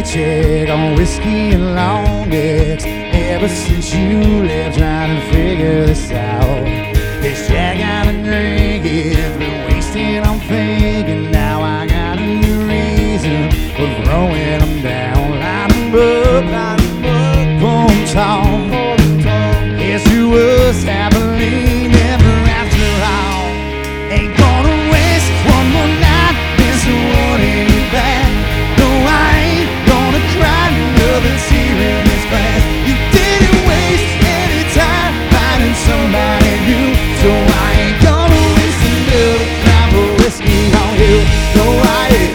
check on whiskey and long necks. Ever since you left, trying to figure this out. This Jack I've been drinking, been wasting, I'm thinking. Now I got a new reason for throwing them down. Line 'em up, pull 'em tall. Yes, you was happily never after all. Ain't gonna waste one more night, miss wanting you back. No, I ain't gonna cry another tear in this glass. You didn't waste any time finding somebody new, so I ain't gonna waste another drop of whiskey on you. No, I ain't.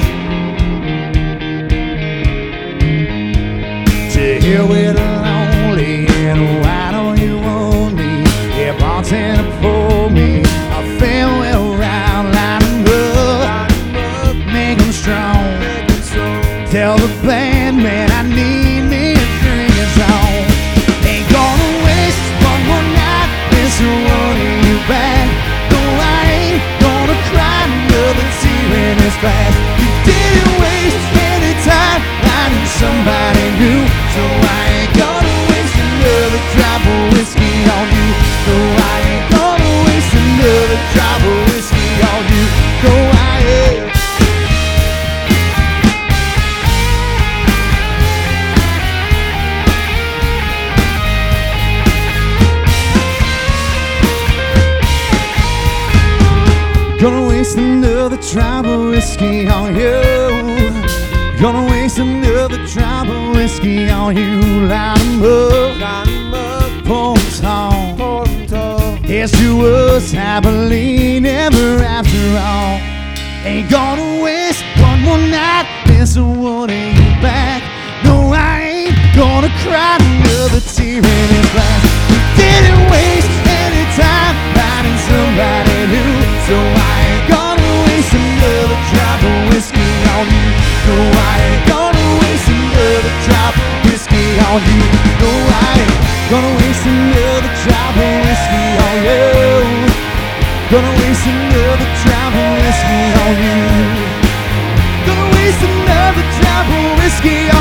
To hear with the lonely, and why don't you want me? Yeah, bartender for me a farewell round. Line 'em up, make 'em strong. Tell the band, man, I need me a drink, it's on. Ain't gonna waste one more night, miss wanting you back. No, I ain't gonna cry another tear in this glass. You didn't waste any time finding somebody new, so I ain't gonna waste another drop of whiskey on you. No, I ain't gonna waste another drop of whiskey on you. No, I ain't. Gonna waste another drop of whiskey on you. Gonna waste another drop of whiskey on you. Line 'em up, pour 'em tall. Yes, you was happily never after all. Ain't gonna waste one more night, miss wanting you back. No, I ain't gonna cry another tear in this glass. You didn't waste any time finding somebody new, so I ain't gonna waste another drop of whiskey on you. No, I ain't gonna waste another drop of whiskey on you. No, I ain't gonna waste another drop of whiskey on you. Gonna waste another drop of whiskey on you. Gonna waste another drop of whiskey on you.